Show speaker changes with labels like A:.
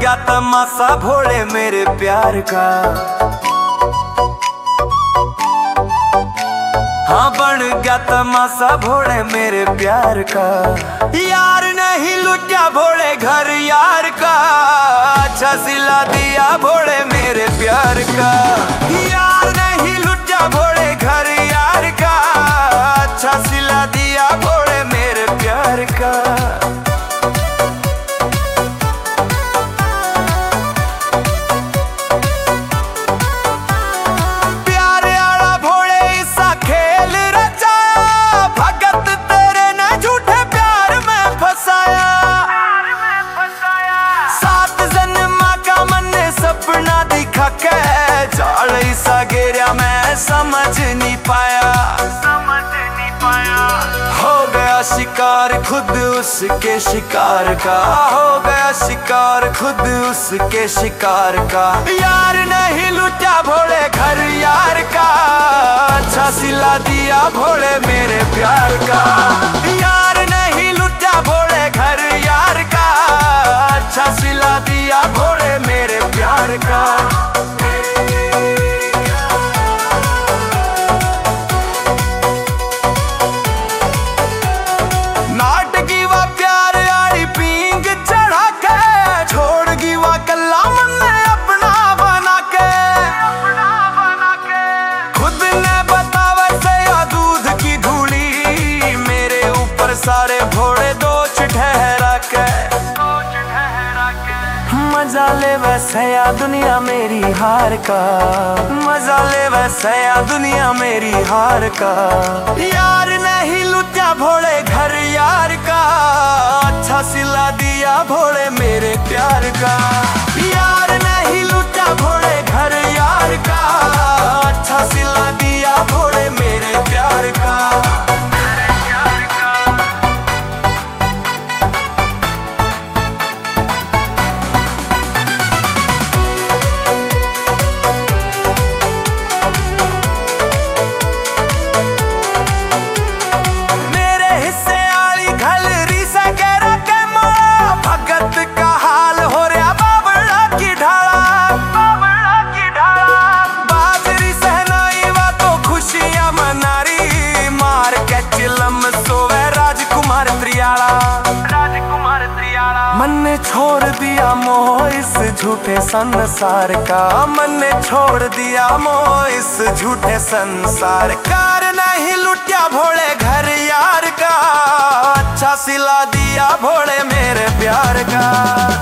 A: गया तमाशा भोले मेरे प्यार का। हाँ बन गया तमाशा भोले मेरे प्यार का। यार नहीं लुटिया भोले घर यार का, अच्छा सिला दिया भोले मेरे प्यार का। यार नहीं लुटिया भोले घर यार का, अच्छा सिला दिया भोले मेरे प्यार का। मैं समझ नहीं पाया, हो गया शिकार खुद उसके शिकार का, हो गया शिकार खुद उसके शिकार का। यार नहीं लुटा भोले घर यार का, अच्छा सिला दिया भोले मेरे प्यार का। यार नहीं लुटा भोले घर यार का, अच्छा सिला दिया भोले मेरे प्यार का। सारे भोले दोष ठहरा के मजा ले वैसे या दुनिया मेरी हार का, मजा ले वैसे या दुनिया मेरी हार का। यार नहीं लुटिया भोले घर यार का, अच्छा सिला दिया भोले मेरे प्यार का। यार नहीं लुटिया भोले घर यार का, अच्छा सिला दिया भोले मेरे प्यार का। मन ने छोड़ दिया मोह इस झूठे संसार का, मन ने छोड़ दिया मोह इस झूठे संसार का। नहीं लुटिया भोले घर यार का, अच्छा सिला दिया भोले मेरे प्यार का।